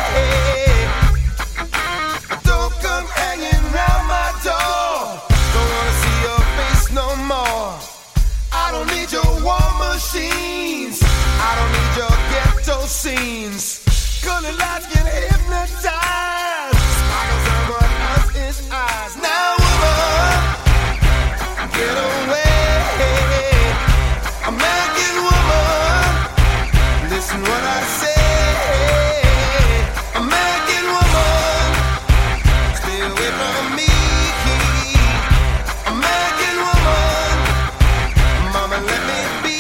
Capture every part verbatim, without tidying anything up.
Don't come hanging round my door. Don't wanna see your face no more. I don't need your war machines. I don't need your ghetto scenes. Colored lights can hypnotize. Sparkles on my husband's eyes. Now, woman, get away. American woman, listen what I say. American woman, stay away from me. American woman, mama, let me be.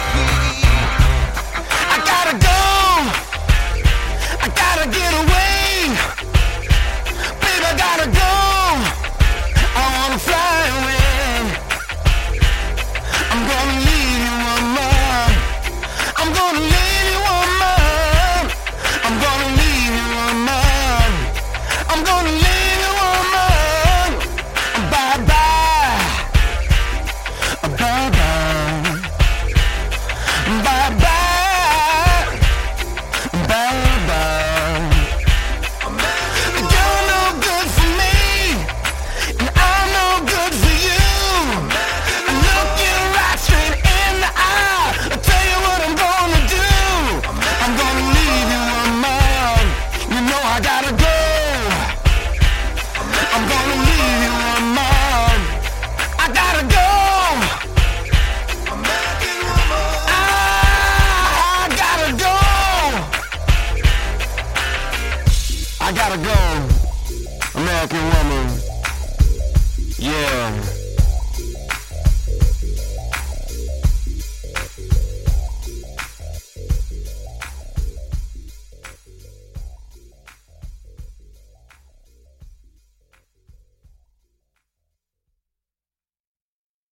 I gotta go. I gotta get away. Baby, I gotta go. I wanna fly away. I'm gonna leave you, woman. I'm gonna leave you, woman. I'm gonna leave you, woman. I'm gonna leave you, woman. Bye bye. Bye bye. Bye bye. Bye bye. You're no good for me, and I'm no good for you. Look you right straight in the eye. I'll tell you what I'm gonna do. I'm gonna leave you, woman. You know I gotta go. I'm gonna leave you, woman. I gotta go. I gotta go. I gotta go. American woman. Yeah.